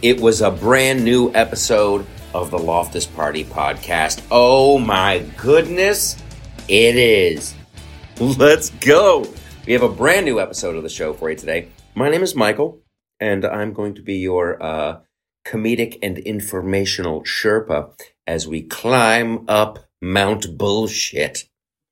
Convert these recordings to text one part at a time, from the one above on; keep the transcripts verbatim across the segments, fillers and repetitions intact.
It was a brand new episode of the Loftus Party podcast. Oh my goodness, it is. Let's go. We have a brand new episode of the show for you today. My name is Michael, and I'm going to be your uh, comedic and informational Sherpa as we climb up Mount Bullshit.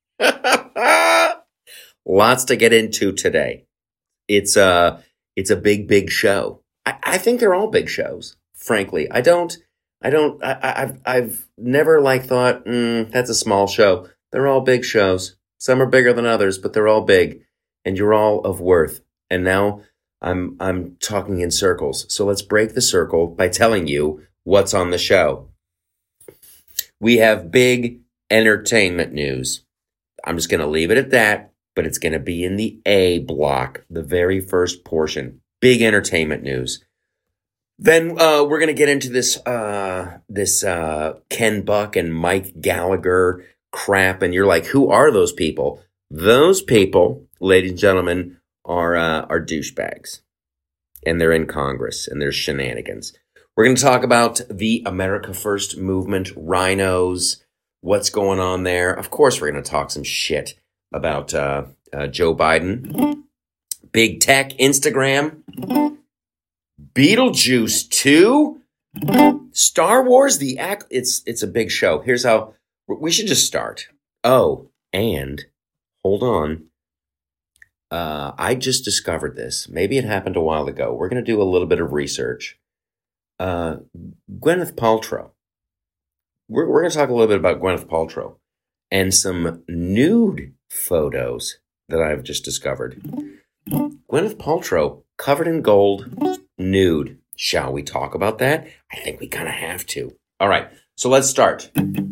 Lots to get into today. It's a, it's a big, big show. I, I think they're all big shows, frankly. I don't, I don't, I, I've, I've never like thought, mm, that's a small show. They're all big shows. Some are bigger than others, but they're all big, and you're all of worth. And now I'm, I'm talking in circles. So let's break the circle by telling you what's on the show. We have big entertainment news. I'm just going to leave it at that, but it's going to be in the A block, the very first portion. Big entertainment news. Then uh, we're going to get into this uh, this uh, Ken Buck and Mike Gallagher crap, and you're like, who are those people? Those people, ladies and gentlemen, are uh, are douchebags, and they're in Congress, and there's shenanigans. We're going to talk about the America First movement, rhinos, what's going on there. Of course, we're going to talk some shit about uh, uh, Joe Biden. Big tech, Instagram, Beetlejuice two, Star Wars, the act. It's it's a big show. Here's how we should just start. Oh, and hold on. Uh, I just discovered this. Maybe it happened a while ago. We're going to do a little bit of research. Uh, Gwyneth Paltrow. We're we're going to talk a little bit about Gwyneth Paltrow and some nude photos that I've just discovered. Gwyneth Paltrow, covered in gold, nude. Shall we talk about that? I think we kind of have to. All right, so let's start.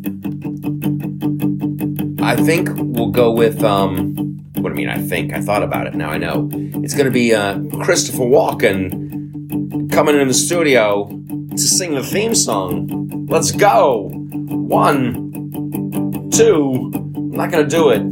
I think we'll go with, um, what do I mean I think? I thought about it, now I know. It's going to be uh, Christopher Walken coming in the studio to sing the theme song. Let's go. One, two, I'm not going to do it.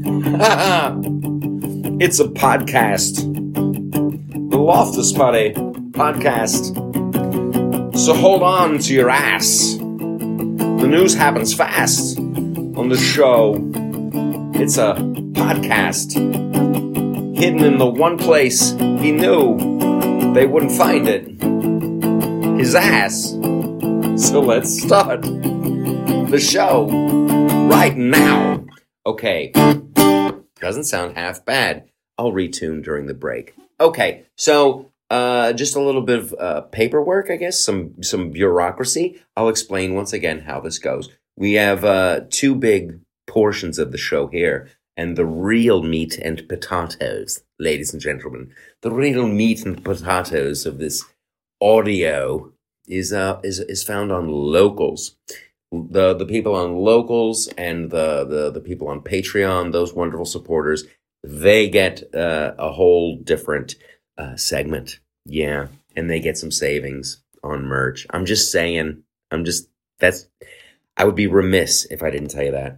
It's a podcast. The Loftus Party podcast. So hold on to your ass. The news happens fast on the show. It's a podcast hidden in the one place he knew they wouldn't find it. His ass. So let's start the show right now. Okay. Doesn't sound half bad. I'll retune during the break. Okay, so uh, just a little bit of uh, paperwork, I guess, some some bureaucracy. I'll explain once again how this goes. We have uh, two big portions of the show here, and the real meat and potatoes, ladies and gentlemen, the real meat and potatoes of this audio is uh, is is found on Locals. The the people on Locals and the, the, the people on Patreon, those wonderful supporters, they get uh, a whole different uh, segment. Yeah, and they get some savings on merch. I'm just saying, I'm just, that's, I would be remiss if I didn't tell you that.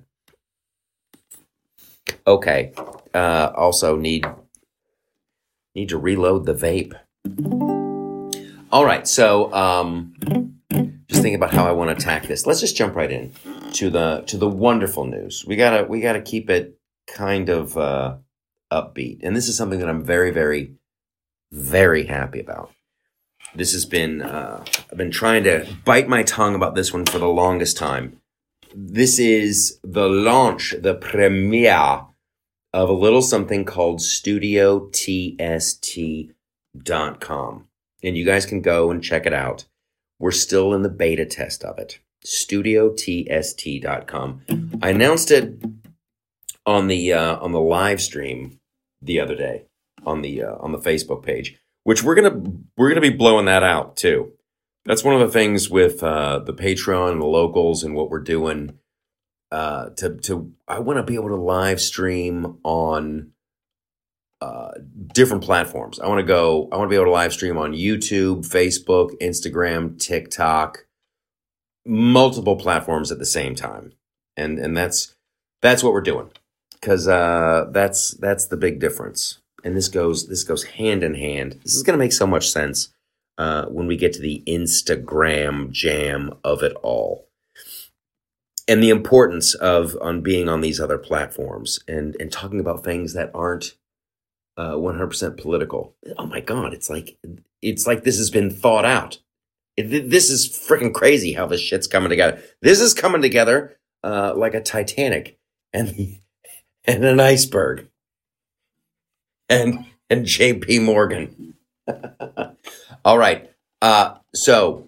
Okay, uh, also need, need to reload the vape. All right, so, um... just thinking about how I want to attack this. Let's just jump right in to the to the wonderful news. We gotta we gotta keep it kind of uh, upbeat, and this is something that I'm very very very happy about. This has been uh, I've been trying to bite my tongue about this one for the longest time. This is the launch, the premiere of a little something called Studio T S T dot com, and you guys can go and check it out. We're still in the beta test of it. Studio T S T dot com. I announced it on the uh, on the live stream the other day on the uh, on the Facebook page, which we're gonna we're gonna be blowing that out too. That's one of the things with uh, the Patreon and the Locals and what we're doing. Uh, to to I want to be able to live stream on uh, different platforms. I want to go. I want to be able to live stream on YouTube, Facebook, Instagram, TikTok, multiple platforms at the same time, and and that's that's what we're doing, because uh, that's that's the big difference. And this goes this goes hand in hand. This is going to make so much sense uh, when we get to the Instagram jam of it all. And the importance of on being on these other platforms and, and talking about things that aren't uh, one hundred percent political. Oh my God, it's like it's like this has been thought out. It, this is freaking crazy how this shit's coming together. This is coming together uh, like a Titanic and and an iceberg and and J P Morgan. All right, uh, so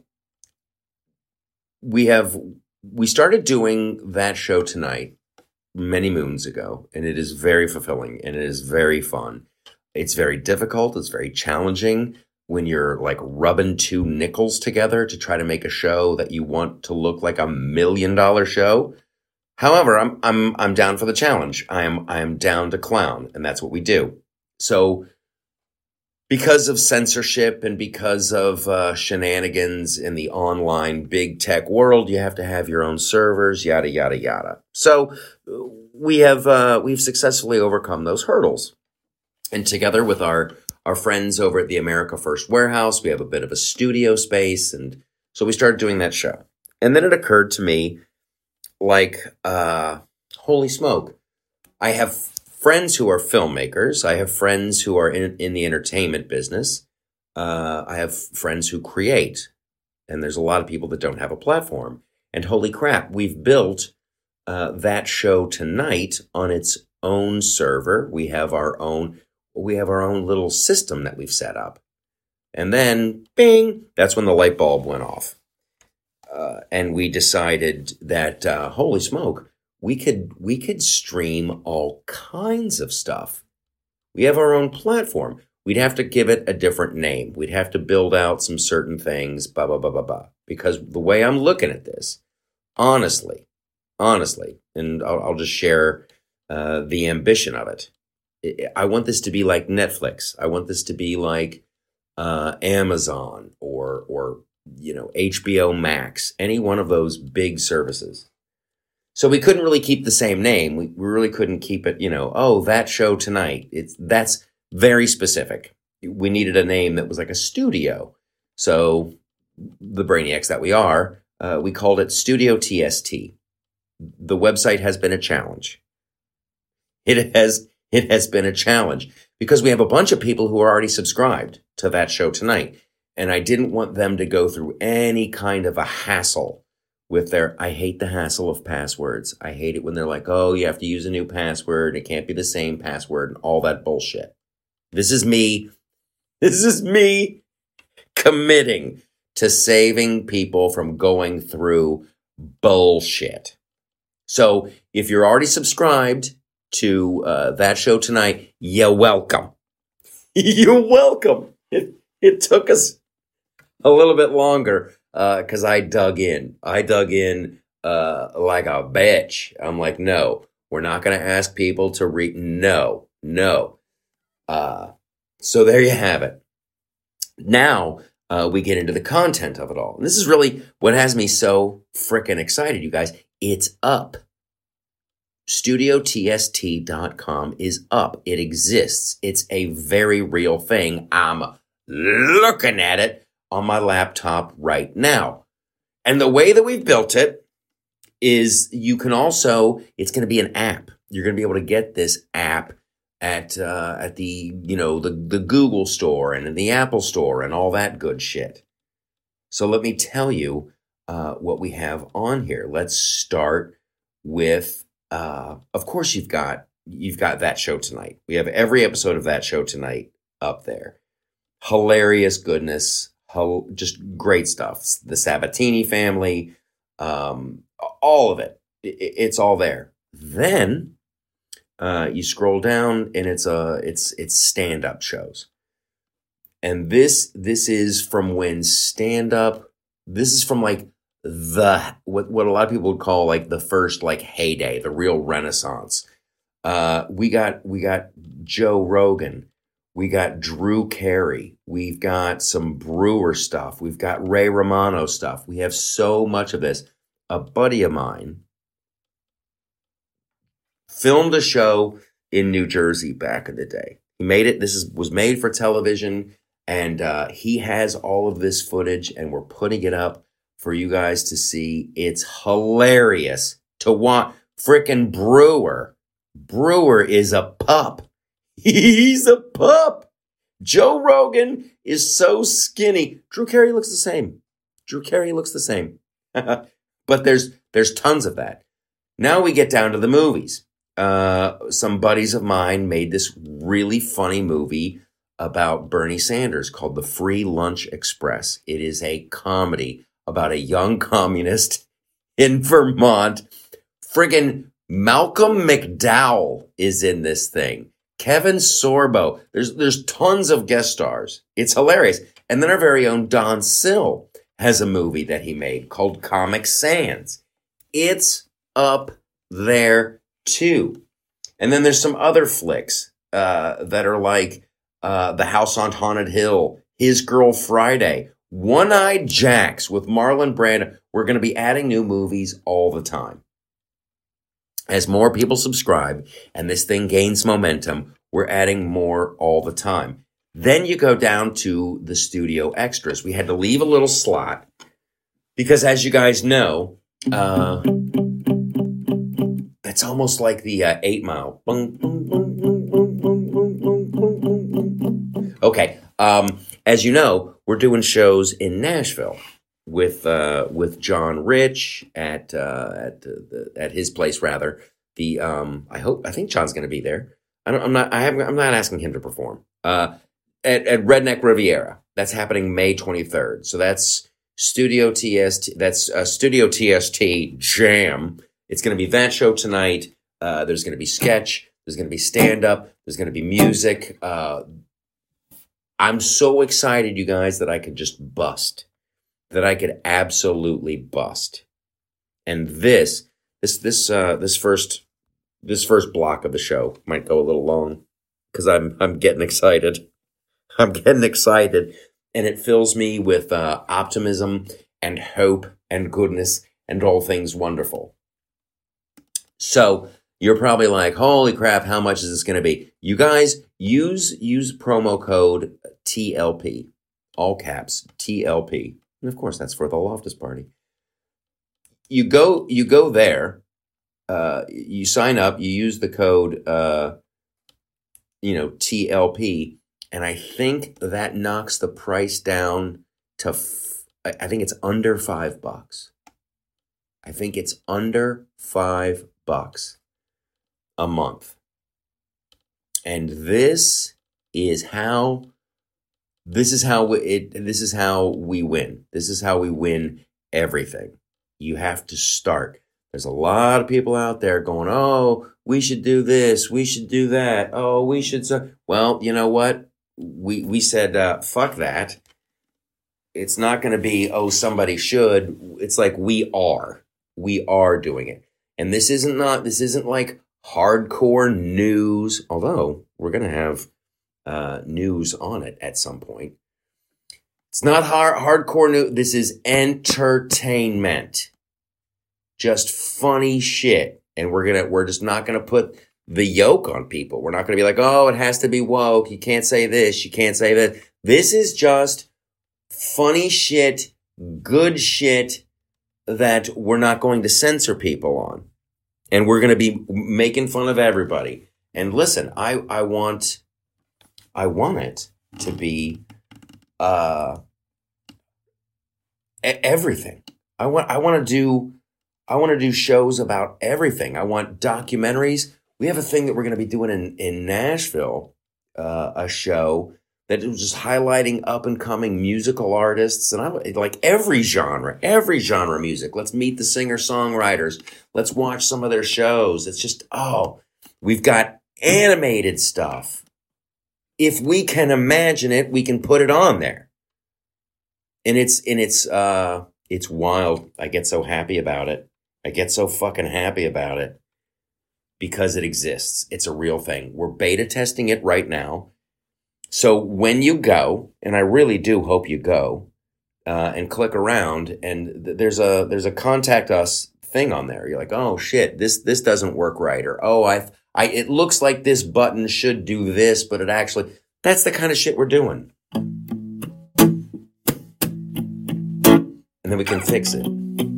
we have we started doing that show tonight many moons ago, and it is very fulfilling and it is very fun. It's very difficult. It's very challenging when you're like rubbing two nickels together to try to make a show that you want to look like a million dollar show. However, I'm I'm I'm down for the challenge. I am I am down to clown, and that's what we do. So because of censorship and because of uh, shenanigans in the online big tech world, you have to have your own servers, yada yada yada. So we have uh, we've successfully overcome those hurdles, and together with our our friends over at the America First Warehouse, we have a bit of a studio space, and so we started doing that show. And then it occurred to me, like, uh, holy smoke, I have friends who are filmmakers. I have friends who are in, in the entertainment business. Uh, I have friends who create. And there's a lot of people that don't have a platform. And holy crap, we've built uh, that show tonight on its own server. We have our own, we have our own little system that we've set up. And then, bing, that's when the light bulb went off. Uh, and we decided that, uh, holy smoke, we could we could stream all kinds of stuff. We have our own platform. We'd have to give it a different name. We'd have to build out some certain things, blah, blah, blah, blah, blah. Because the way I'm looking at this, honestly, honestly, and I'll, I'll just share uh, the ambition of it. I want this to be like Netflix. I want this to be like uh, Amazon or or you know H B O Max, any one of those big services. So we couldn't really keep the same name. We, we really couldn't keep it, you know, oh, that show tonight. It's that's very specific. We needed a name that was like a studio. So the brainiacs that we are, uh, we called it Studio T S T. The website has been a challenge. It has it has been a challenge because we have a bunch of people who are already subscribed to that show tonight. And I didn't want them to go through any kind of a hassle with their, I hate the hassle of passwords. I hate it when they're like, oh, you have to use a new password. It can't be the same password and all that bullshit. This is me. This is me committing to saving people from going through bullshit. So if you're already subscribed to uh, that show tonight, you're welcome. You're welcome. It, it took us a little bit longer. Because uh, I dug in. I dug in uh, like a bitch. I'm like, no, we're not going to ask people to read. No, no. Uh, so there you have it. Now uh, we get into the content of it all. And this is really what has me so freaking excited, you guys. It's up. Studio T S T dot com is up. It exists. It's a very real thing. I'm looking at it on my laptop right now. And the way that we've built it is you can also, it's going to be an app. You're going to be able to get this app at uh, at the, you know, the, the Google store and in the Apple store and all that good shit. So let me tell you uh, what we have on here. Let's start with, uh, of course you've got, you've got That Show Tonight. We have every episode of That Show Tonight up there. Hilarious goodness. Just great stuff. The Sabatini family, um, all of it. It's all there. Then uh, you scroll down, and it's uh, it's it's stand-up shows. And this this is from when stand-up. This is from like the what what a lot of people would call like the first like heyday, the real renaissance. Uh, we got we got Joe Rogan. We got Drew Carey. We've got some Brewer stuff. We've got Ray Romano stuff. We have so much of this. A buddy of mine filmed a show in New Jersey back in the day. He made it. This is, was made for television. And uh, he has all of this footage, and we're putting it up for you guys to see. It's hilarious to watch. Frickin' Brewer. Brewer is a pup. He's a pup. Joe Rogan is so skinny. Drew Carey looks the same. Drew Carey looks the same. But there's there's tons of that. Now we get down to the movies. Uh, some buddies of mine made this really funny movie about Bernie Sanders called The Free Lunch Express. It is a comedy about a young communist in Vermont. Friggin' Malcolm McDowell is in this thing. Kevin Sorbo. There's there's tons of guest stars. It's hilarious. And then our very own Don Sill has a movie that he made called Comic Sans. It's up there too. And then there's some other flicks uh, that are like uh, The House on Haunted Hill, His Girl Friday, One-Eyed Jacks with Marlon Brando. We're going to be adding new movies all the time. As more people subscribe and this thing gains momentum, we're adding more all the time. Then you go down to the studio extras. We had to leave a little slot because, as you guys know, uh, that's almost like the uh, Eight Mile. Okay, um, as you know, we're doing shows in Nashville with uh, with John Rich at uh, at the, at his place rather. The um, I hope I think John's going to be there. I don't, I'm not I haven't, I'm not asking him to perform. Uh, at, at Redneck Riviera. That's happening May twenty-third. So that's Studio T S T. That's uh, Studio T S T Jam. It's going to be that show tonight. Uh, there's going to be sketch. There's going to be stand up. There's going to be music. Uh, I'm so excited, you guys, that I could just bust. That I could absolutely bust. And this, this, this, uh, this first, this first block of the show might go a little long because I'm, I'm getting excited. I'm getting excited, and it fills me with uh, optimism and hope and goodness and all things wonderful. So you're probably like, "Holy crap! How much is this going to be?" You guys use use promo code T L P, all caps T L P. And of course, that's for the Loftus Party. You go, you go there. Uh, you sign up. You use the code, uh, you know, T L P, and I think that knocks the price down to. F- I think it's under five bucks. I think it's under five bucks a month, and this is how. This is how we, it. This is how we win. This is how we win everything. You have to start. There's a lot of people out there going, "Oh, we should do this. We should do that. Oh, we should." So, well, you know what? We we said, uh, "Fuck that." It's not going to be, "Oh, somebody should." It's like we are. We are doing it, and this isn't not. This isn't like hardcore news. Although we're going to have. Uh, news on it at some point. It's not hard, hardcore news. This is entertainment. Just funny shit. And we're gonna we're just not gonna put the yoke on people. We're not gonna be like, "Oh, it has to be woke. You can't say this. You can't say that." This is just funny shit, good shit that we're not going to censor people on. And we're gonna be making fun of everybody. And listen, I I want. I want it to be uh, everything. I want. I want to do. I want to do shows about everything. I want documentaries. We have a thing that we're going to be doing in in Nashville. Uh, a show that is just highlighting up and coming musical artists, and I like every genre, every genre of music. Let's meet the singer songwriters. Let's watch some of their shows. It's just oh, we've got animated stuff. If we can imagine it, we can put it on there. And it's and it's uh it's wild. I get so happy about it. I get so fucking happy about it because it exists. It's a real thing. We're beta testing it right now. So when you go, and I really do hope you go, uh, and click around, and th- there's a there's a contact us thing on there. You're like, "Oh shit, this this doesn't work right," or "Oh, I I it looks like this button should do this, but it actually," that's the kind of shit we're doing. and then we can fix it.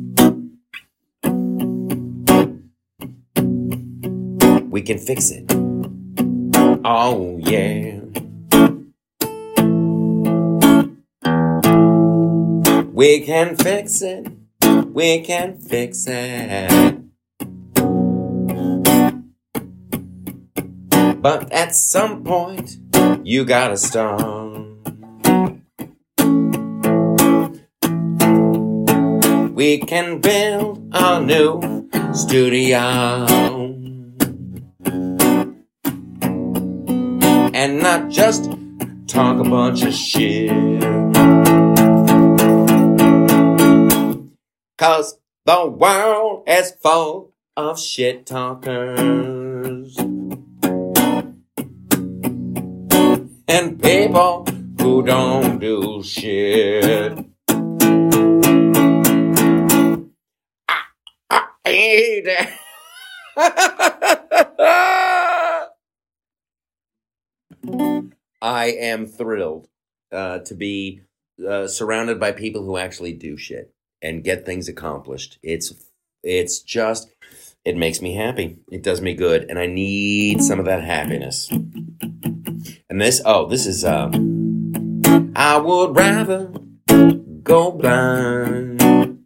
We can fix it. Oh, yeah. We can fix it. We can fix it. But at some point, you gotta start. We can build a new studio and not just talk a bunch of shit. 'Cause the world is full of shit talkers and people who don't do shit. I, I hate it. I am thrilled uh, to be uh, surrounded by people who actually do shit and get things accomplished. It's it's just, it makes me happy. It does me good, and I need some of that happiness. And this, oh, this is, um, I would rather go blind.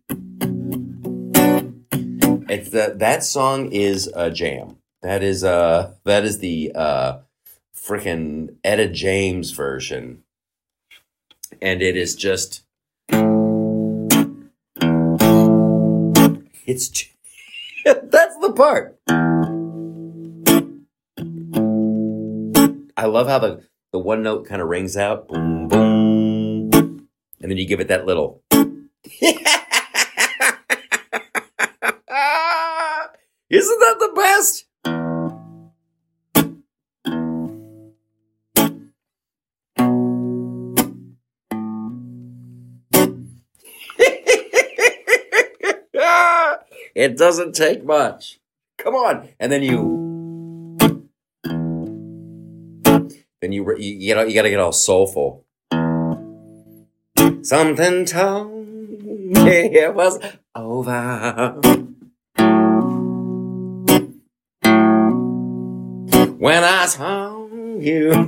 It's the, that song is a jam. That is, uh, that is the, uh, freaking Etta James version. And it is just, it's, that's the part. I love how the, the one note kind of rings out. Boom, boom. And then you give it that little. Isn't that the best? It doesn't take much. Come on. And then you, then you, you, you, know, you gotta get all soulful. Something told me it was over when I saw you.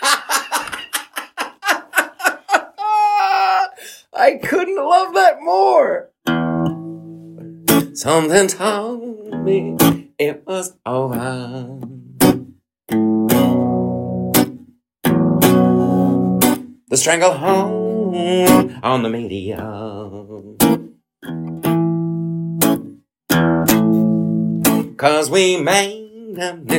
I couldn't love that more. Something told me it was over. The stranglehold on the media. 'Cause we made them.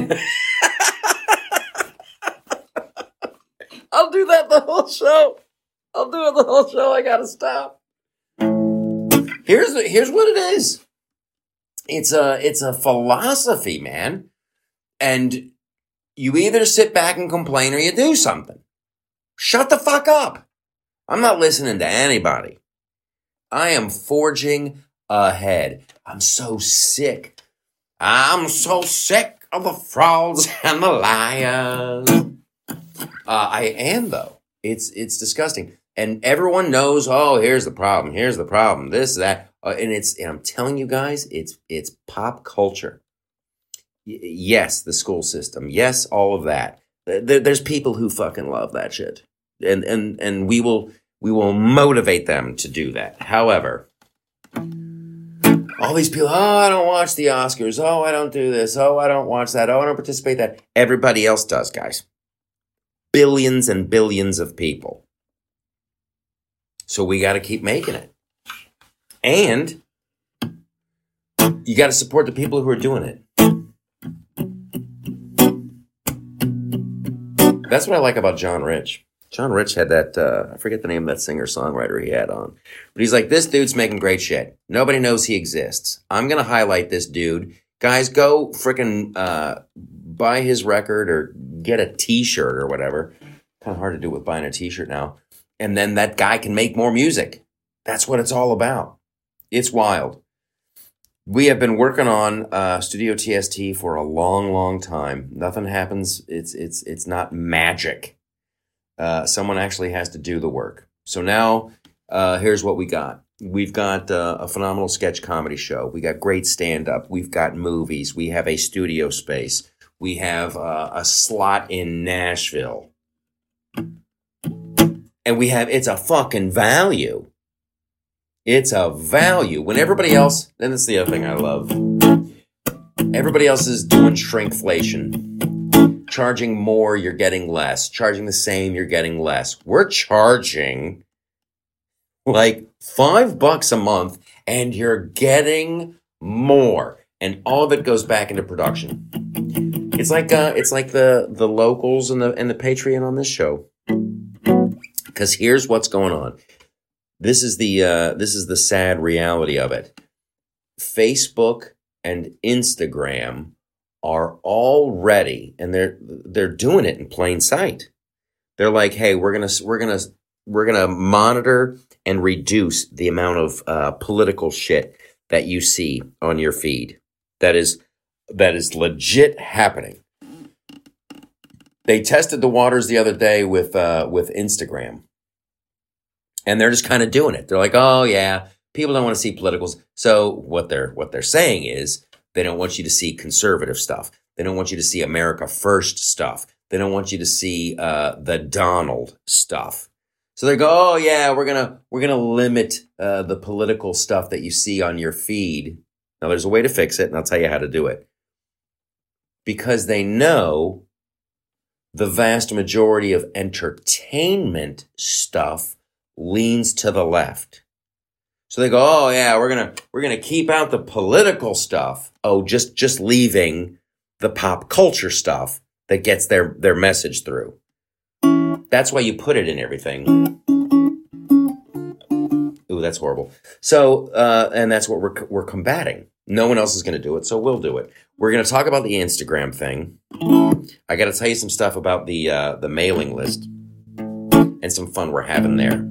I'll do that the whole show. I'll do it the whole show. I gotta stop. Here's here's what it is. It's a it's a philosophy, man. And you either sit back and complain or you do something. Shut the fuck up. I'm not listening to anybody. I am forging ahead. I'm so sick. I'm so sick of the frauds and the liars. Uh, I am, though. It's it's disgusting. And everyone knows, oh, here's the problem. Here's the problem. This, that. Uh, and it's, and I'm telling you guys, it's it's pop culture. Y- yes, the school system. Yes, all of that. There, there's people who fucking love that shit. And and and we will we will motivate them to do that. However, all these people, oh, I don't watch the Oscars. Oh, I don't do this. Oh, I don't watch that. Oh, I don't participate in that. Everybody else does, guys. Billions and billions of people. So we got to keep making it. And you got to support the people who are doing it. That's what I like about John Rich. John Rich had that, uh, I forget the name of that singer-songwriter he had on. But he's like, this dude's making great shit. Nobody knows he exists. I'm going to highlight this dude. Guys, go freaking uh, buy his record or get a t-shirt or whatever. Kind of hard to do with buying a t-shirt now. And then that guy can make more music. That's what it's all about. It's wild. We have been working on uh, Studio T S T for a long, long time. Nothing happens. It's it's it's not magic. Uh, someone actually has to do the work. So now, uh, here's what we got. We've got uh, a phenomenal sketch comedy show. We got great stand-up. We've got movies. We have a studio space. We have uh, a slot in Nashville. And we have, it's a fucking value. It's a value. When everybody else, and that's the other thing I love. Everybody else is doing shrinkflation. Charging more, you're getting less. Charging the same, you're getting less. We're charging like five bucks a month and you're getting more. And all of it goes back into production. It's like uh, it's like the, the locals and the and the Patreon on this show. Because here's what's going on. This is the uh, this is the sad reality of it. Facebook and Instagram are already, and they're they're doing it in plain sight. They're like, hey, we're gonna we're gonna we're gonna monitor and reduce the amount of uh, political shit that you see on your feed. That is that is legit happening. They tested the waters the other day with uh, with Instagram, and they're just kind of doing it. They're like, oh yeah, people don't want to see politicals. So what they're what they're saying is they don't want you to see conservative stuff. They don't want you to see America First stuff. They don't want you to see uh, the Donald stuff. So they go, oh yeah, we're gonna we're gonna limit uh, the political stuff that you see on your feed. Now there's a way to fix it, and I'll tell you how to do it. Because they know the vast majority of entertainment stuff leans to the left. So they go, oh yeah, we're gonna we're gonna keep out the political stuff. Oh, just just leaving the pop culture stuff that gets their, their message through. That's why you put it in everything. Ooh, that's horrible. So, uh, and that's what we're we're combating. No one else is going to do it, so we'll do it. We're going to talk about the Instagram thing. I got to tell you some stuff about the uh, the mailing list and some fun we're having there.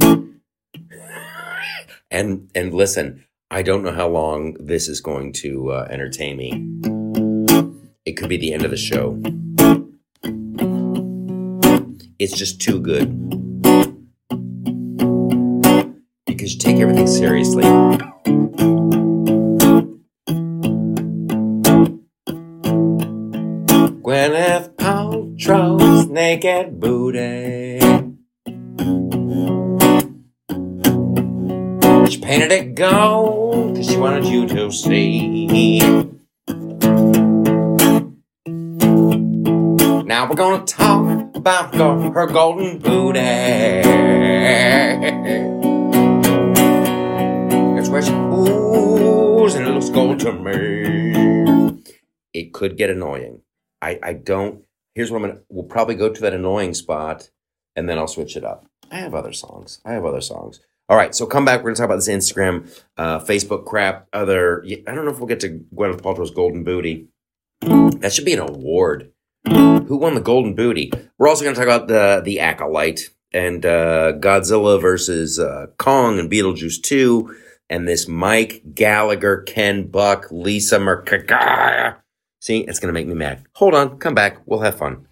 And and listen, I don't know how long this is going to uh, entertain me. It could be the end of the show. It's just too good. Because you take everything seriously. Gwyneth Paltrow's naked booty. She painted it gold because she wanted you to see. Now we're gonna talk about her, her golden booty. That's where she pulls and it looks gold to me. It could get annoying. I, I don't, here's what I'm gonna, we'll probably go to that annoying spot and then I'll switch it up. I have other songs. I have other songs. All right, so come back. We're going to talk about this Instagram, uh, Facebook crap, other, I don't know if we'll get to Gwyneth Paltrow's golden booty. That should be an award. Who won the golden booty? We're also going to talk about the, the Acolyte and uh, Godzilla versus uh, Kong and Beetlejuice two and this Mike Gallagher, Ken Buck, Lisa Mercado. See, it's going to make me mad. Hold on, come back. We'll have fun.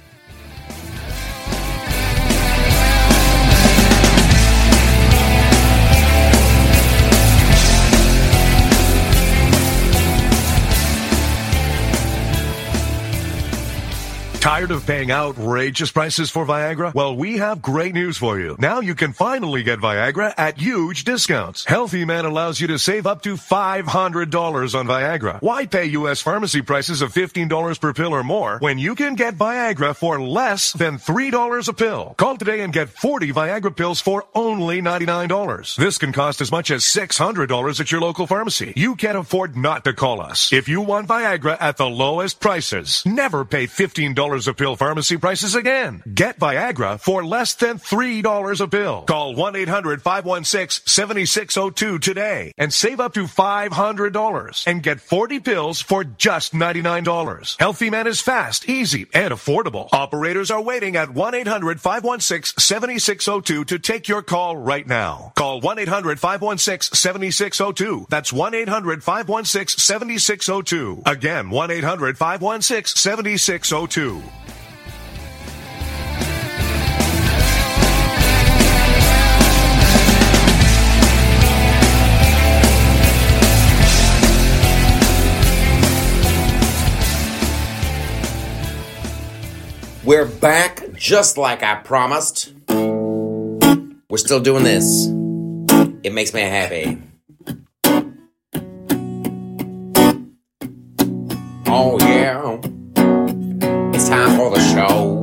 Tired of paying outrageous prices for Viagra? Well, we have great news for you. Now you can finally get Viagra at huge discounts. Healthy Man allows you to save up to five hundred dollars on Viagra. Why pay U S pharmacy prices of fifteen dollars per pill or more when you can get Viagra for less than three dollars a pill? Call today and get forty Viagra pills for only ninety-nine dollars. This can cost as much as six hundred dollars at your local pharmacy. You can't afford not to call us. If you want Viagra at the lowest prices, never pay fifteen dollars a pill pharmacy prices again. Get Viagra for less than three dollars a pill. Call one eight hundred five one six seven six zero two today and save up to five hundred dollars and get forty pills for just ninety-nine dollars. Healthy Man is fast, easy, and affordable. Operators are waiting at one eight hundred five one six seven six zero two to take your call right now. Call one eight hundred five one six seven six zero two. That's one eight hundred five one six seven six zero two. Again, one eight hundred five one six seven six zero two. We're back just like I promised. We're still doing this. It makes me happy. Oh yeah. It's time for the show.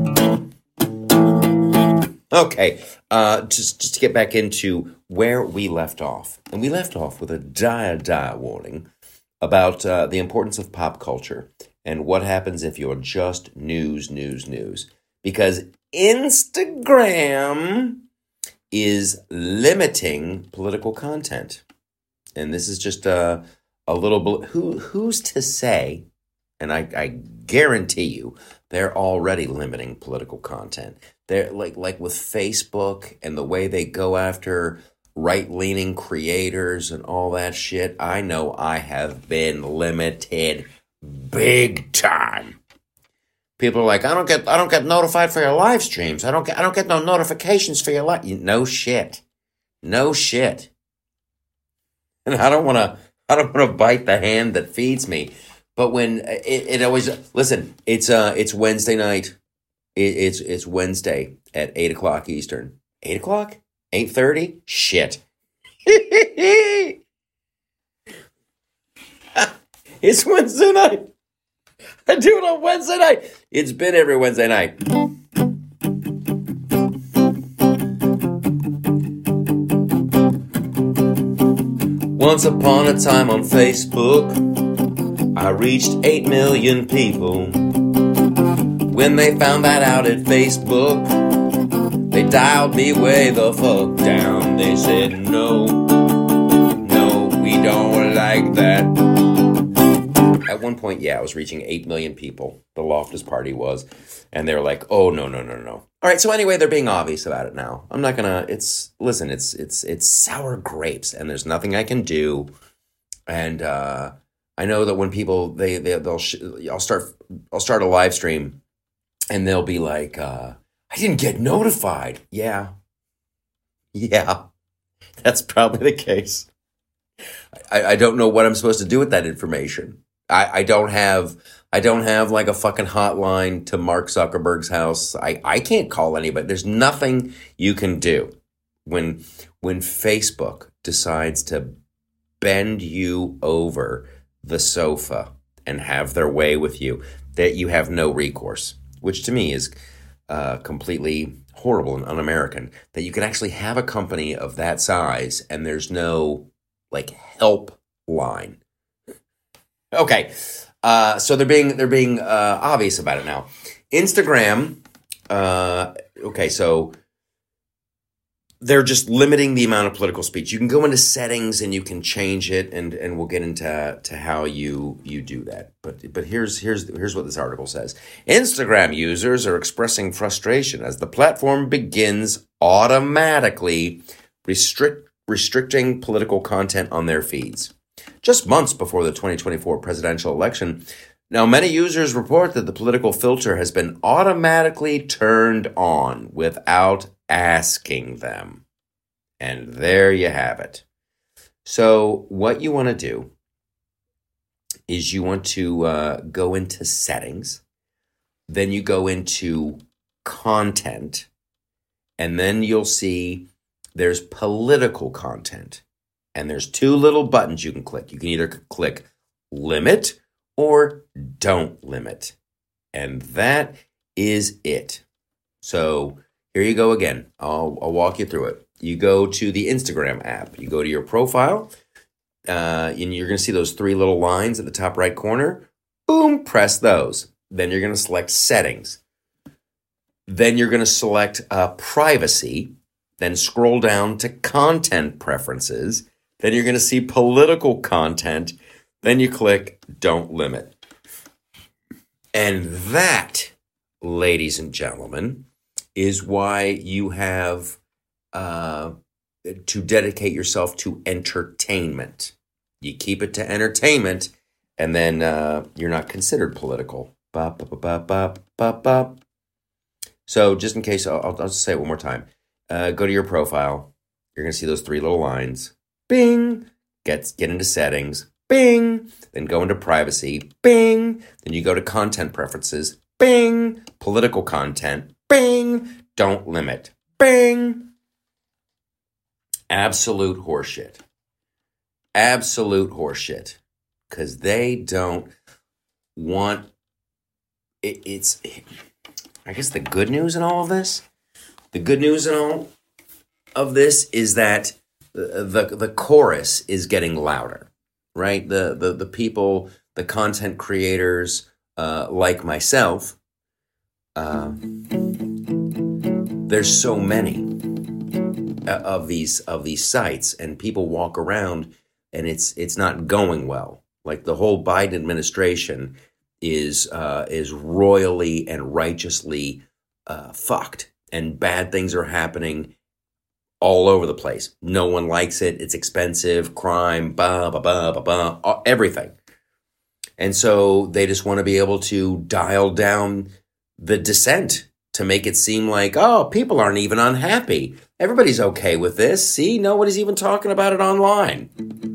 Okay, uh, just, just to get back into where we left off. And we left off with a dire, dire warning about uh, the importance of pop culture and what happens if you're just news, news, news. Because Instagram is limiting political content. And this is just a, a little... Who Who's to say, and I, I guarantee you, they're already limiting political content. They're like like with Facebook and the way they go after right-leaning creators and all that shit. I know I have been limited big time. People are like, I don't get I don't get notified for your live streams. I don't get I don't get no notifications for your live. No shit, no shit. And I don't want to I don't want to bite the hand that feeds me. But when it, it always listen, it's uh it's Wednesday night. It, it's it's Wednesday at eight o'clock Eastern. Eight o'clock? Eight thirty? Shit. It's Wednesday night. I do it on Wednesday night. It's been every Wednesday night. Once upon a time on Facebook, I reached eight million people. When they found that out at Facebook, they dialed me way the fuck down. They said, no, no, we don't like that. At one point, yeah, I was reaching eight million people. The Loftus Party was. And they were like, oh, no, no, no, no. All right, so anyway, they're being obvious about it now. I'm not going to, it's, listen, it's, it's, it's sour grapes, and there's nothing I can do. And, uh, I know that when people, they, they, they'll, sh- I'll start, I'll start a live stream. And they'll be like, uh, I didn't get notified. Yeah. Yeah. That's probably the case. I, I don't know what I'm supposed to do with that information. I, I don't have I don't have like a fucking hotline to Mark Zuckerberg's house. I, I can't call anybody. There's nothing you can do when when Facebook decides to bend you over the sofa and have their way with you, that you have no recourse. Which to me is uh, completely horrible and un-American, that you can actually have a company of that size and there's no like help line. Okay, uh, so they're being they're being uh, obvious about it now. Instagram, uh, okay, so they're just limiting the amount of political speech. You can go into settings and you can change it, and, and we'll get into to how you you do that. But but here's here's here's what this article says. Instagram users are expressing frustration as the platform begins automatically restrict restricting political content on their feeds. Just months before the twenty twenty-four presidential election, now many users report that the political filter has been automatically turned on without asking them. And there you have it. So what you want to do is you want to uh, go into settings, then you go into content, and then you'll see there's political content. And there's two little buttons you can click. You can either click limit or don't limit. And that is it. So here you go again. I'll, I'll walk you through it. You go to the Instagram app. You go to your profile, uh, and you're going to see those three little lines at the top right corner. Boom, press those. Then you're going to select settings. Then you're going to select uh, privacy. Then scroll down to content preferences. Then you're going to see political content. Then you click don't limit. And that, ladies and gentlemen, is why you have uh, to dedicate yourself to entertainment. You keep it to entertainment, and then uh, you're not considered political. Ba, ba, ba, ba, ba, ba, ba. So just in case, I'll, I'll just say it one more time. Uh, go to your profile. You're going to see those three little lines. Bing. Get, get into settings. Bing. Then go into privacy. Bing. Then you go to content preferences. Bing. Political content. Bing. Don't limit. Bing. Absolute horseshit. Absolute horseshit. Because they don't want... It, it's... I guess the good news in all of this... The good news in all of this is that the the, the chorus is getting louder, right? The the the people, the content creators uh, like myself, uh, there's so many of these of these sites, and people walk around, and it's it's not going well. Like the whole Biden administration is uh, is royally and righteously uh, fucked. And bad things are happening all over the place. No one likes it. It's expensive, crime, blah, blah, blah, blah, blah, everything. And so they just want to be able to dial down the dissent to make it seem like, oh, people aren't even unhappy. Everybody's okay with this. See, nobody's even talking about it online.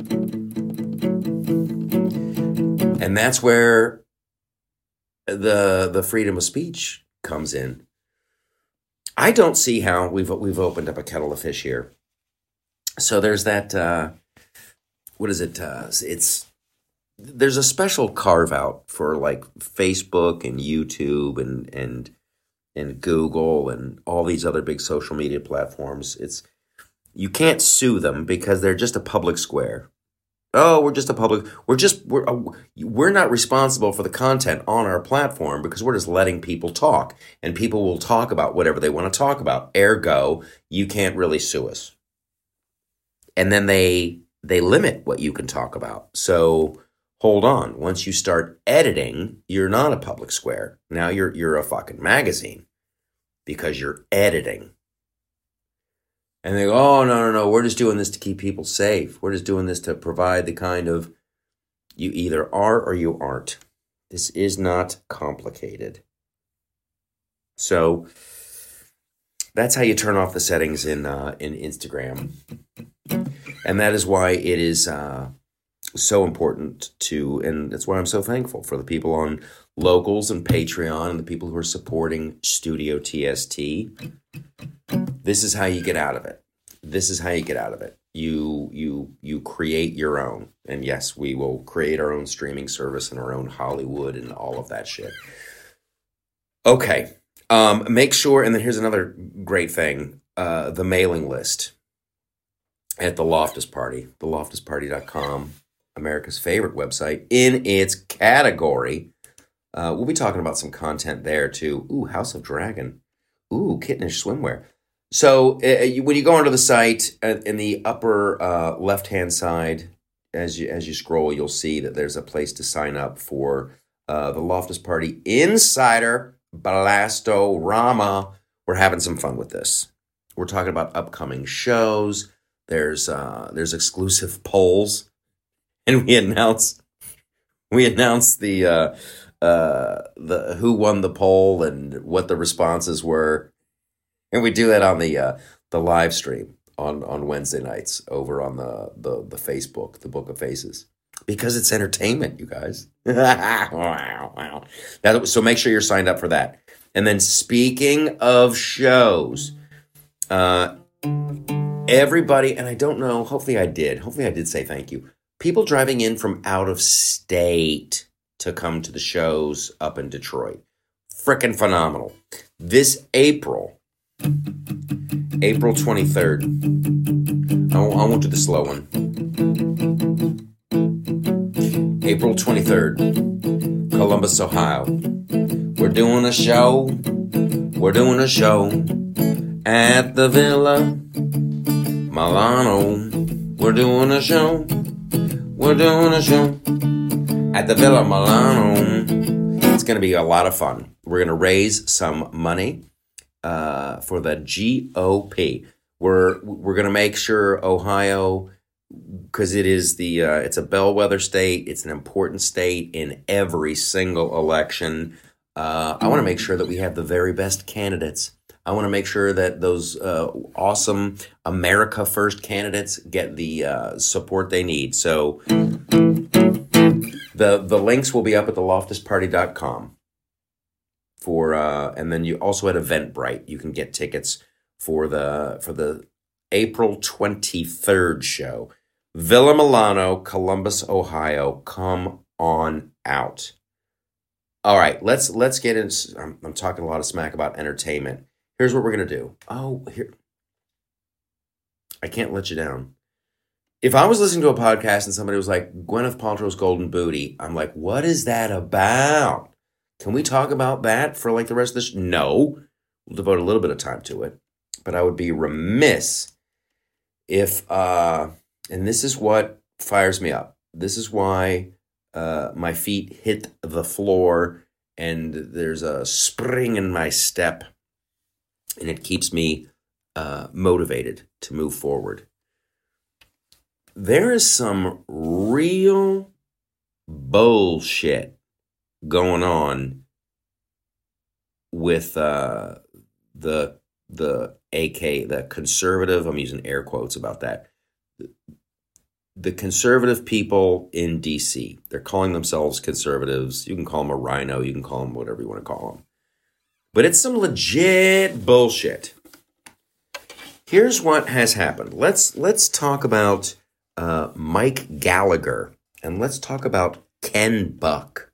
And that's where the the freedom of speech comes in. I don't see how we've we've opened up a kettle of fish here. So there's that. Uh, what is it? Uh, it's there's a special carve out for like Facebook and YouTube and and and Google and all these other big social media platforms. It's you can't sue them because they're just a public square. Oh, we're just a public. We're just we're uh, we're not responsible for the content on our platform because we're just letting people talk, and people will talk about whatever they want to talk about. Ergo, you can't really sue us. And then they they limit what you can talk about. So hold on. Once you start editing, you're not a public square. Now you're you're a fucking magazine because you're editing. And they go, oh, no, no, no, we're just doing this to keep people safe. We're just doing this to provide the kind of, you either are or you aren't. This is not complicated. So that's how you turn off the settings in uh, in Instagram. And that is why it is uh, so important to, and that's why I'm so thankful for the people on Locals and Patreon and the people who are supporting Studio T S T. This is how you get out of it. This is how you get out of it. You you you create your own. And yes, we will create our own streaming service and our own Hollywood and all of that shit. Okay. Um, make sure, and then here's another great thing. Uh, the mailing list at the Loftus Party, the loftus party dot com, America's favorite website in its category. Uh, we'll be talking about some content there too. Ooh, House of Dragon. Ooh, Kittenish swimwear. So uh, you, when you go onto the site, uh, in the upper uh, left-hand side, as you as you scroll, you'll see that there's a place to sign up for uh, the Loftus Party Insider Blastorama. We're having some fun with this. We're talking about upcoming shows. There's uh, there's exclusive polls, and we announce we announce the uh, uh, the who won the poll and what the responses were. And we do that on the uh, the live stream on, on Wednesday nights over on the, the, the Facebook, the Book of Faces, because it's entertainment, you guys. wow, wow. That, so make sure you're signed up for that. And then speaking of shows, uh, everybody, and I don't know, hopefully I did. Hopefully I did say thank you. People driving in from out of state to come to the shows up in Detroit. Frickin' phenomenal. This April... April twenty-third. I won't, I won't do the slow one. April twenty-third, Columbus, Ohio. We're doing a show. We're doing a show at the Villa Milano. We're doing a show. We're doing a show at the Villa Milano. It's going to be a lot of fun. We're going to raise some money Uh, for the G O P. We're we're gonna make sure Ohio, because it is the uh, it's a bellwether state. It's an important state in every single election. Uh, I want to make sure that we have the very best candidates. I want to make sure that those uh, awesome America First candidates get the uh, support they need. So the the links will be up at the loftus party dot com. for, uh, and then you also at Eventbrite, you can get tickets for the for the April twenty-third show. Villa Milano, Columbus, Ohio. Come on out. All right, let's let's get into. I'm, I'm talking a lot of smack about entertainment. Here's what we're gonna do. Oh, here. I can't let you down. If I was listening to a podcast and somebody was like, Gwyneth Paltrow's Golden Booty, I'm like, what is that about? Can we talk about that for like the rest of this? No. We'll devote a little bit of time to it. But I would be remiss if, uh, and this is what fires me up. This is why uh, my feet hit the floor and there's a spring in my step and it keeps me uh, motivated to move forward. There is some real bullshit going on with uh, the the A K, the conservative, I'm using air quotes about that, the conservative people in D C. They're calling themselves conservatives. You can call them a rhino. You can call them whatever you want to call them. But it's some legit bullshit. Here's what has happened. Let's let's talk about uh, Mike Gallagher, and let's talk about Ken Buck.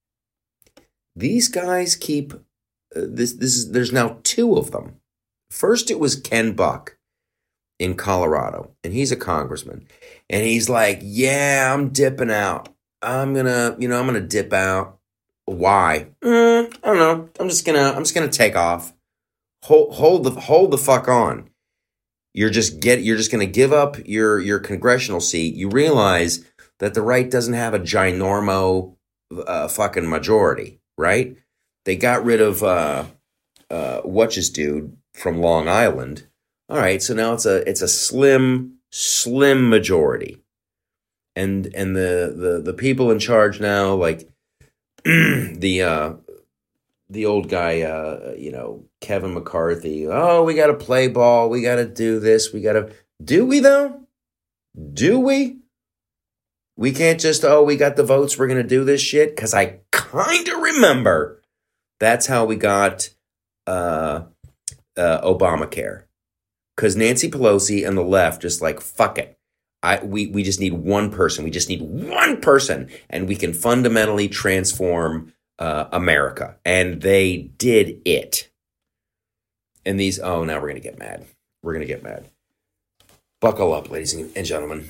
These guys keep uh, this. This is there's now two of them. First, it was Ken Buck in Colorado, and he's a congressman, and he's like, "Yeah, I'm dipping out. I'm gonna, you know, I'm gonna dip out. Why? Mm, I don't know. I'm just gonna, I'm just gonna take off. Hold, hold the, hold the fuck on. You're just get, you're just gonna give up your your congressional seat. You realize that the right doesn't have a ginormo uh, fucking majority, right? They got rid of uh, uh, what's his dude from Long Island. All right, so now it's a it's a slim slim majority, and and the the the people in charge now, like the uh, the old guy, uh, you know, Kevin McCarthy. Oh, we got to play ball. We got to do this. We got to. Do we though? Do we? We can't just, oh, we got the votes. We're going to do this shit. Because I kind of remember that's how we got uh, uh, Obamacare. Because Nancy Pelosi and the left just like, fuck it. I we we just need one person. We just need one person. And we can fundamentally transform uh, America. And they did it. And these, oh, now we're going to get mad. We're going to get mad. Buckle up, ladies and gentlemen.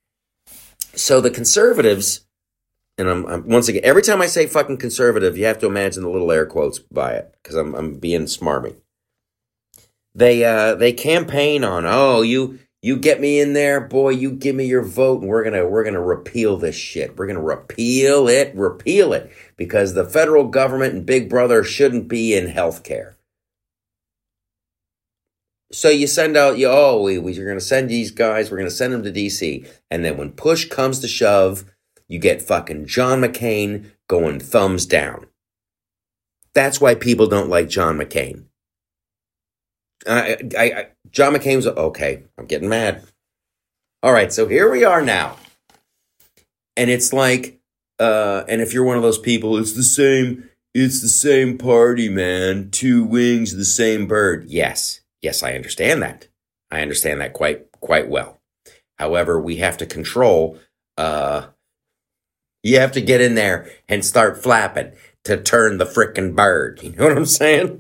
So the conservatives, and I'm, I'm once again, every time I say fucking conservative, you have to imagine the little air quotes by it, because I'm I'm being smarmy. They uh they campaign on, oh, you you get me in there, boy, you give me your vote, and we're gonna we're gonna repeal this shit. We're gonna repeal it, repeal it, because the federal government and Big Brother shouldn't be in healthcare. So you send out, you oh, we, we're going to send these guys, we're going to send them to D C. And then when push comes to shove, you get fucking John McCain going thumbs down. That's why people don't like John McCain. I, I, I, John McCain's, okay, I'm getting mad. All right, so here we are now. And it's like, uh, and if you're one of those people, it's the same, it's the same party, man. Two wings of the same bird. Yes. Yes, I understand that. I understand that quite quite well. However, we have to control, uh, you have to get in there and start flapping to turn the frickin' bird. You know what I'm saying?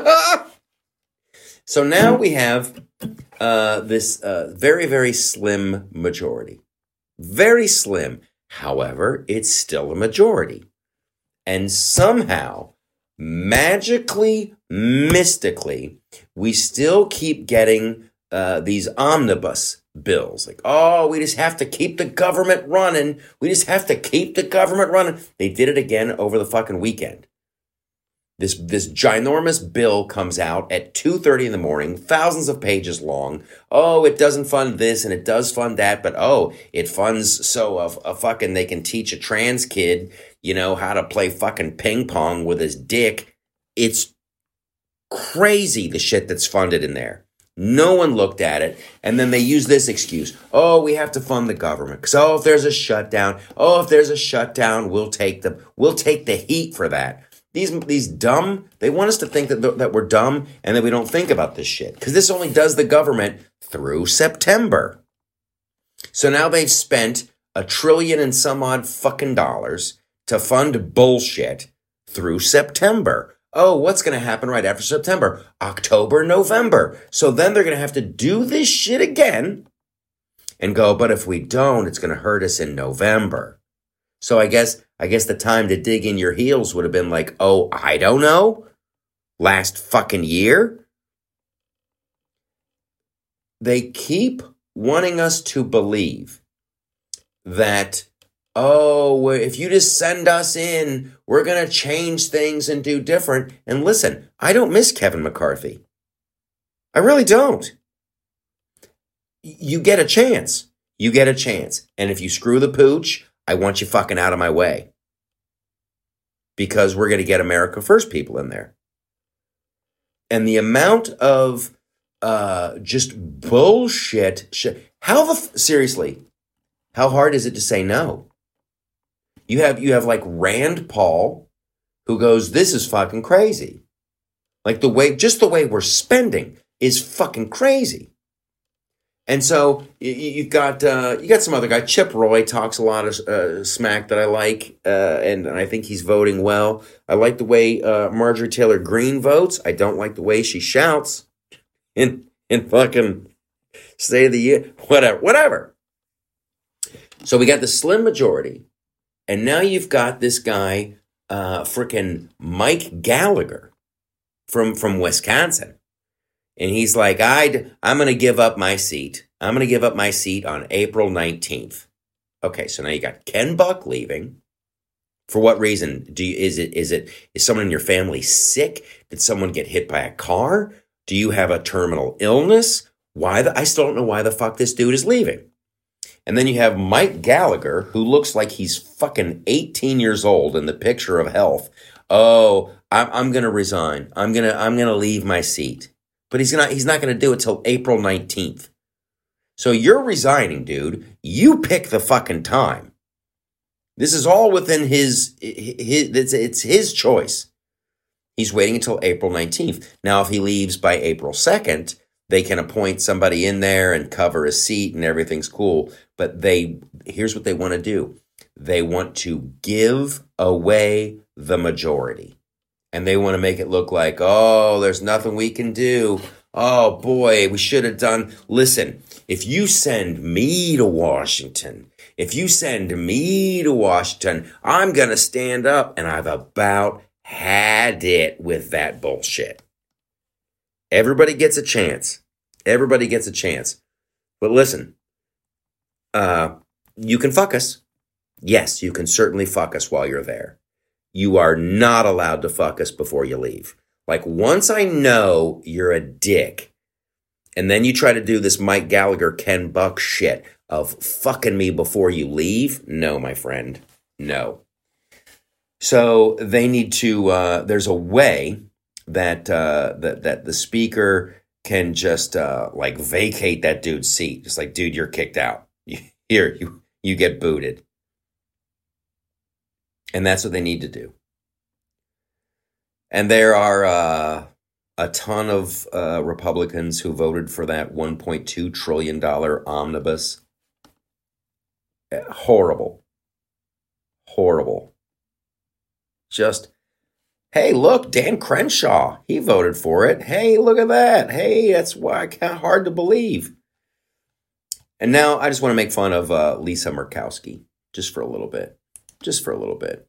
So now we have uh, this uh, very, very slim majority. Very slim. However, it's still a majority. And somehow, magically, mystically, we still keep getting uh, these omnibus bills. Like, oh, we just have to keep the government running. We just have to keep the government running. They did it again over the fucking weekend. This this ginormous bill comes out at two thirty in the morning, thousands of pages long. Oh, it doesn't fund this and it does fund that, but oh, it funds so a, a fucking they can teach a trans kid, you know, how to play fucking ping pong with his dick. It's crazy the shit that's funded in there. No one looked at it. And then they use this excuse. Oh, we have to fund the government. So oh, if there's a shutdown, oh, if there's a shutdown, we'll take the we'll take the heat for that. These these dumb, they want us to think that, that we're dumb and that we don't think about this shit. Because this only does the government through September. So now they've spent a trillion and some odd fucking dollars to fund bullshit through September. Oh, what's going to happen right after September? October, November. So then they're going to have to do this shit again and go, but if we don't, it's going to hurt us in November. So I guess I guess the time to dig in your heels would have been like, oh, I don't know, last fucking year. They keep wanting us to believe that, oh, if you just send us in, we're going to change things and do different. And listen, I don't miss Kevin McCarthy. I really don't. You get a chance. You get a chance. And if you screw the pooch, I want you fucking out of my way. Because we're going to get America First people in there. And the amount of uh, just bullshit. Shit. How the, f- seriously, how hard is it to say no? You have, you have like Rand Paul who goes, this is fucking crazy. Like the way, just the way we're spending is fucking crazy. And so you, you've got uh, you got some other guy. Chip Roy talks a lot of uh, smack that I like, uh, and, and I think he's voting well. I like the way uh, Marjorie Taylor Greene votes. I don't like the way she shouts in in fucking State of the Year, whatever, whatever. So we got the slim majority, and now you've got this guy, uh, freaking Mike Gallagher from from Wisconsin. And he's like, I'd, I'm going to give up my seat. I'm going to give up my seat on April nineteenth. Okay, so now you got Ken Buck leaving. For what reason? Do you, is it, is it, is someone in your family sick? Did someone get hit by a car? Do you have a terminal illness? Why the, I still don't know why the fuck this dude is leaving. And then you have Mike Gallagher, who looks like he's fucking eighteen years old in the picture of health. Oh, I'm, I'm going to resign. I'm going to, I'm going to leave my seat. But he's not, he's not going to do it till April nineteenth. So you're resigning, dude. You pick the fucking time. This is all within his, his it's, it's his choice. He's waiting until April nineteenth. Now, if he leaves by April second, they can appoint somebody in there and cover his seat and everything's cool. But they, here's what they want to do. They want to give away the majority. And they want to make it look like, oh, there's nothing we can do. Oh, boy, we should have done. Listen, if you send me to Washington, if you send me to Washington, I'm going to stand up. And I've about had it with that bullshit. Everybody gets a chance. Everybody gets a chance. But listen, uh, you can fuck us. Yes, you can certainly fuck us while you're there. You are not allowed to fuck us before you leave. Like, once I know you're a dick, and then you try to do this Mike Gallagher, Ken Buck shit of fucking me before you leave, no, my friend, no. So they need to, uh, there's a way that, uh, that, that the speaker can just, uh, like, vacate that dude's seat. Just like, dude, you're kicked out. Here, you, you get booted. And that's what they need to do. And there are uh, a ton of uh, Republicans who voted for that one point two trillion dollars omnibus. Horrible. Horrible. Just, hey, look, Dan Crenshaw, he voted for it. Hey, look at that. Hey, that's why kind of hard to believe. And now I just want to make fun of uh, Lisa Murkowski, just for a little bit. Just for a little bit.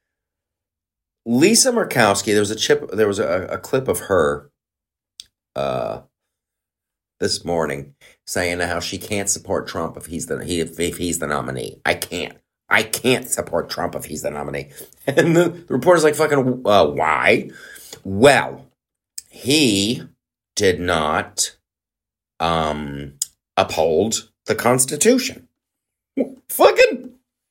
Lisa Murkowski, there was a chip, there was a, a clip of her uh, this morning saying how she can't support Trump if he's the he, if he's the nominee. I can't. I can't support Trump if he's the nominee. And the, the reporter's like, fucking, uh, why? Well, he did not um, uphold the Constitution. Fucking.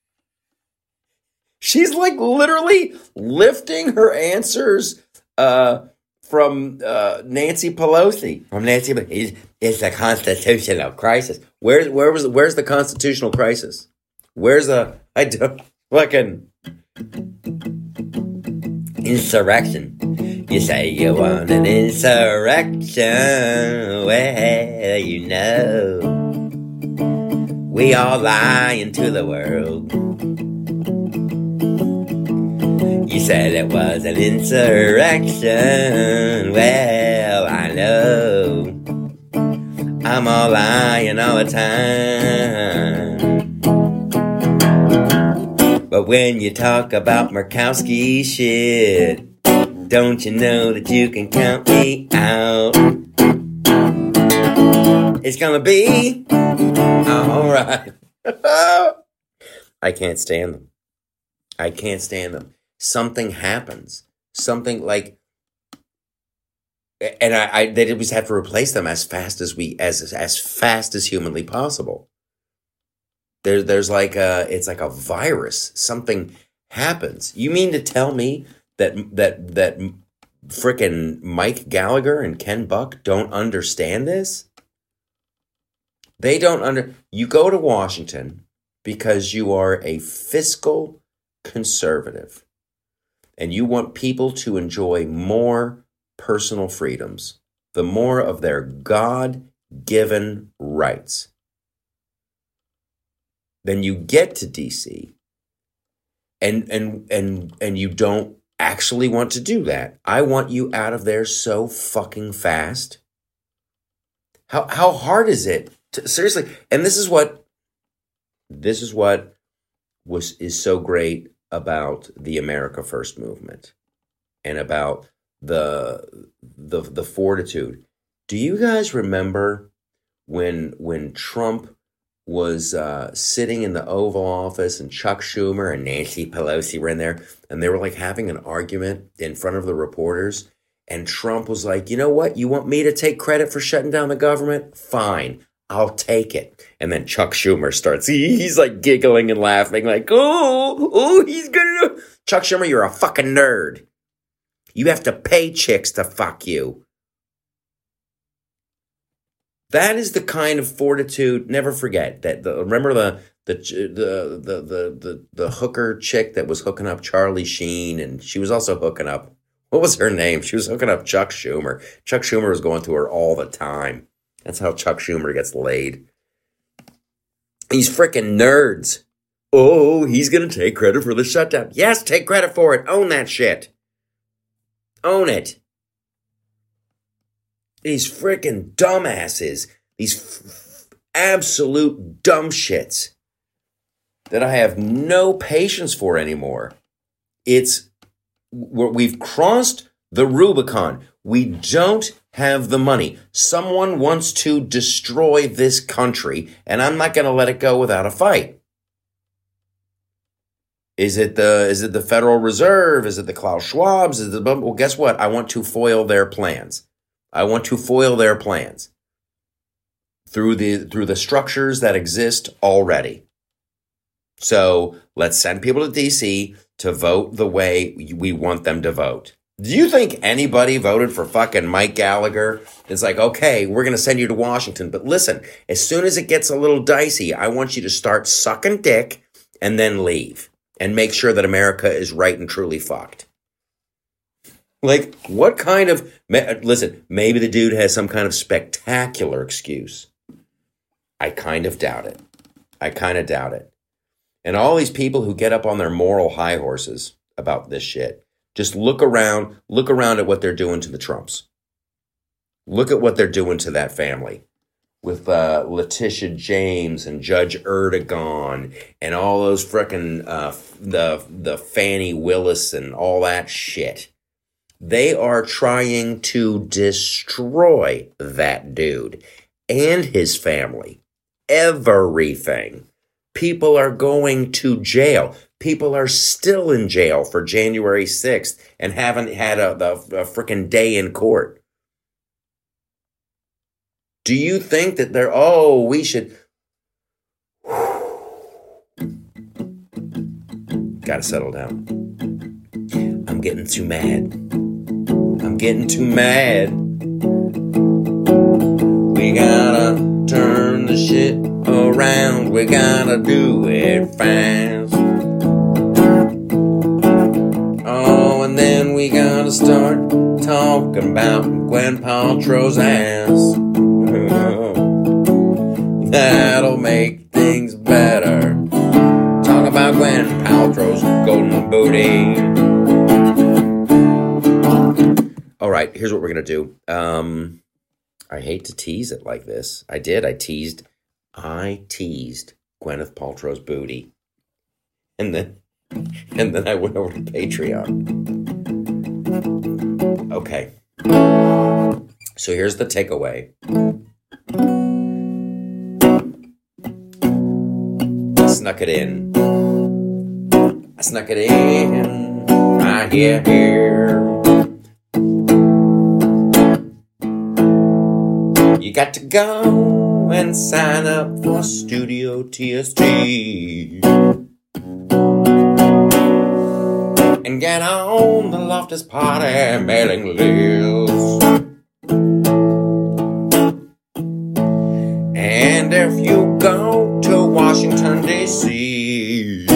She's like literally lifting her answers uh, from uh, Nancy Pelosi. From Nancy, it's, it's a constitutional crisis. Where, where was, where's the constitutional crisis? Where's the, I don't, fucking, Insurrection. You say you want an insurrection. Well, you know, we all lying to the world. You said it was an insurrection. Well, I know I'm all lying all the time. But when you talk about Murkowski shit, don't you know that you can count me out? It's gonna be alright. I can't stand them. I can't stand them. Something happens. Something like, and I, I they just have to replace them as fast as we as as fast as humanly possible. There, there's like a, it's like a virus. Something happens. You mean to tell me that that that frickin' Mike Gallagher and Ken Buck don't understand this? They don't under. You go to Washington because you are a fiscal conservative. And you want people to enjoy more personal freedoms, the more of their God-given rights. Then you get to D C and and and and you don't actually want to do that. I want you out of there so fucking fast. How how hard is it? To, seriously, and this is what this is what was is so great about the America First movement and about the the the fortitude. Do you guys remember when when Trump was uh, sitting in the Oval Office and Chuck Schumer and Nancy Pelosi were in there and they were like having an argument in front of the reporters, and Trump was like, you know what? You want me to take credit for shutting down the government? Fine, I'll take it. And then Chuck Schumer starts, he, he's like giggling and laughing like, oh, oh, he's gonna. Chuck Schumer, you're a fucking nerd. You have to pay chicks to fuck you. That is the kind of fortitude. Never forget that. The, remember the the, the the the the the hooker chick that was hooking up Charlie Sheen, and she was also hooking up. What was her name? She was hooking up Chuck Schumer. Chuck Schumer was going to her all the time. That's how Chuck Schumer gets laid. These frickin' nerds. Oh, he's going to take credit for the shutdown. Yes, take credit for it. Own that shit. Own it. These frickin' dumbasses. These f- absolute dumb shits that I have no patience for anymore. It's, we've crossed the Rubicon. We don't have the money. Someone wants to destroy this country, and I'm not going to let it go without a fight. Is it the is it the Federal Reserve? Is it the Klaus Schwabs? Is it the, well, guess what? I want to foil their plans. I want to foil their plans through the through the structures that exist already. So let's send people to D C to vote the way we want them to vote. Do you think anybody voted for fucking Mike Gallagher? It's like, okay, we're going to send you to Washington. But listen, as soon as it gets a little dicey, I want you to start sucking dick and then leave and make sure that America is right and truly fucked. Like, what kind of... Listen, maybe the dude has some kind of spectacular excuse. I kind of doubt it. I kind of doubt it. And all these people who get up on their moral high horses about this shit, just look around, look around at what they're doing to the Trumps. Look at what they're doing to that family with uh, Letitia James and Judge Erdogan and all those frickin' uh, the the Fannie Willis and all that shit. They are trying to destroy that dude and his family. Everything. People are going to jail. People are still in jail for January sixth and haven't had a, a, a freaking day in court. Do you think that they're, oh, we should... Gotta settle down. I'm getting too mad. I'm getting too mad. We gotta turn the shit around. We gotta do it fast. Oh, and then we talking about Gwen Paltrow's ass. That'll make things better. Talk about Gwen Paltrow's golden booty. All right, here's what we're going to do. Um, I hate to tease it like this. I did. I teased. I teased Gwyneth Paltrow's booty. And then, and then I went over to Patreon. Okay. So here's the takeaway. I snuck it in. I snuck it in. Right here, here. You got to go and sign up for Studio T S T and get on the Loftus Party mailing list. And if you go to Washington, D C,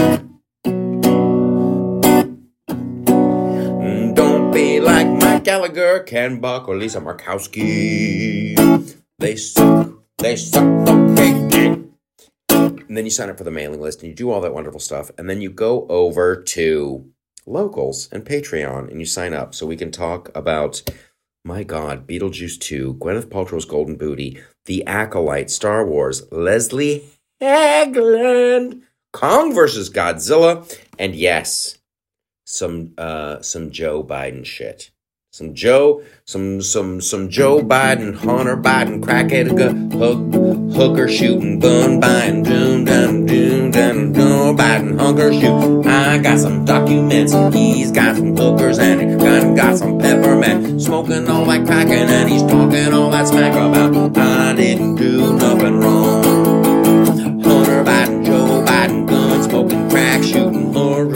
don't be like Mike Gallagher, Ken Buck, or Lisa Markowski. They suck. They suck. Okay. And then you sign up for the mailing list and you do all that wonderful stuff. And then you go over to Locals and Patreon and you sign up so we can talk about, my God, Beetlejuice two, Gwyneth Paltrow's Golden Booty, The Acolyte, Star Wars, Leslie Hagland, Kong versus Godzilla, and yes, some uh, some Joe Biden shit. Some Joe, some some some Joe Biden, Hunter Biden, crackhead, hook, hooker shooting, gun buying, doom, doom, doom, doom, Joe Biden, hooker shoot. I got some documents, and he's got some hookers, and he got, got some peppermint, smoking all that cracking, and he's talking all that smack about I didn't do nothing wrong. Hunter Biden, Joe Biden, gun smoking, crack shooting, hooker,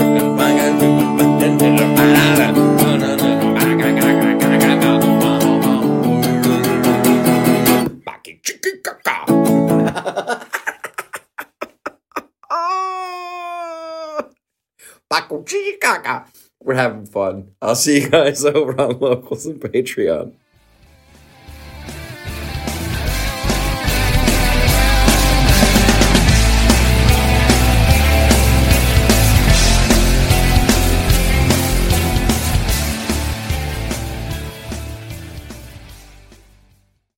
We're having fun. I'll see you guys over on Locals and Patreon.